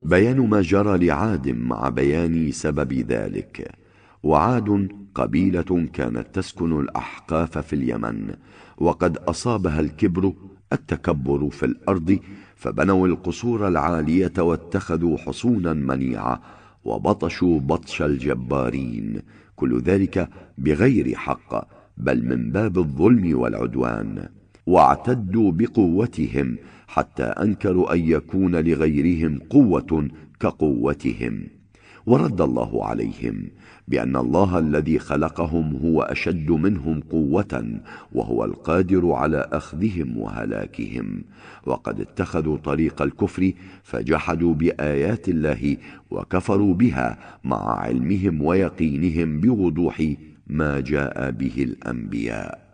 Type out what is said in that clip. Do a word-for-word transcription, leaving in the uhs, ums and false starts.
بيان ما جرى لعاد مع بيان سبب ذلك. وعاد قبيلة كانت تسكن الأحقاف في اليمن، وقد أصابها الكبر، التكبر في الأرض، فبنوا القصور العالية واتخذوا حصونا منيعة، وبطشوا بطش الجبارين، كل ذلك بغير حق، بل من باب الظلم والعدوان. واعتدوا بقوتهم حتى أنكروا أن يكون لغيرهم قوة كقوتهم. ورد الله عليهم بأن الله الذي خلقهم هو أشد منهم قوة، وهو القادر على أخذهم وهلاكهم. وقد اتخذوا طريق الكفر فجحدوا بآيات الله وكفروا بها مع علمهم ويقينهم بوضوح ما جاء به الأنبياء.